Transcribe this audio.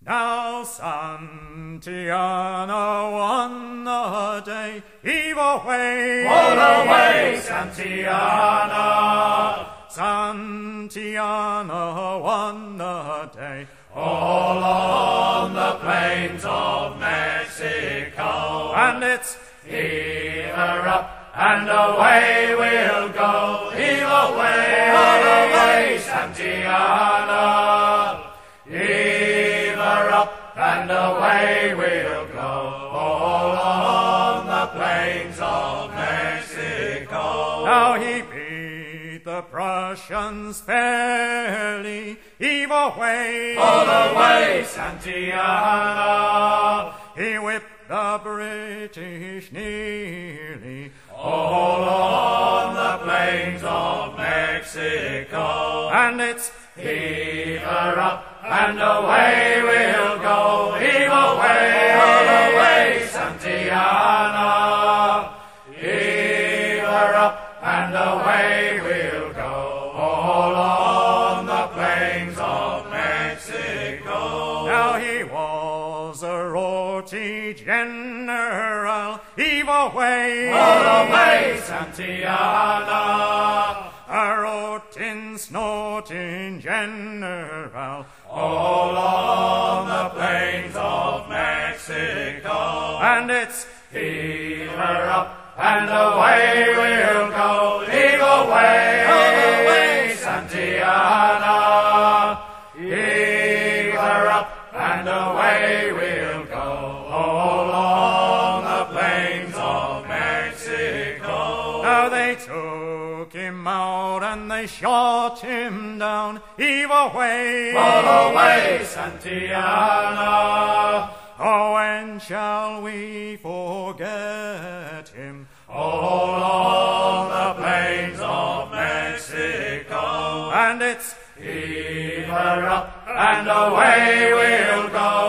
Now Santillana won a day, heave away, all away, Santillana. Santillana won a day, all on the plains of Mexico. and it's heave her up, and away we'll go. Heave away, all away, Santillana. Heave her up, and away we'll go. All on the plains of Mexico. now he beat the Prussians fairly, heave away, all away, Santillana. he whipped the British nearly, all on the plains of Mexico. and it's heave her up, and away we'll go. Heave away, all away, Santillana. Heave her up, and away we'll go. All on the plains of Mexico. now he was a roti general, heave away, all away, Santillana. a rotin snorting general, all on the plains of Mexico. and it's heave her up, and away we'll go. Heave away, all away, Santillana. Heave her up, and away we'll go. All on the plains of Mexico. now they took him out and they shot him down, heave away, all away, Santillana. oh, when shall we forget him? All on the plains of Mexico. And it's heave her up, and away we'll go.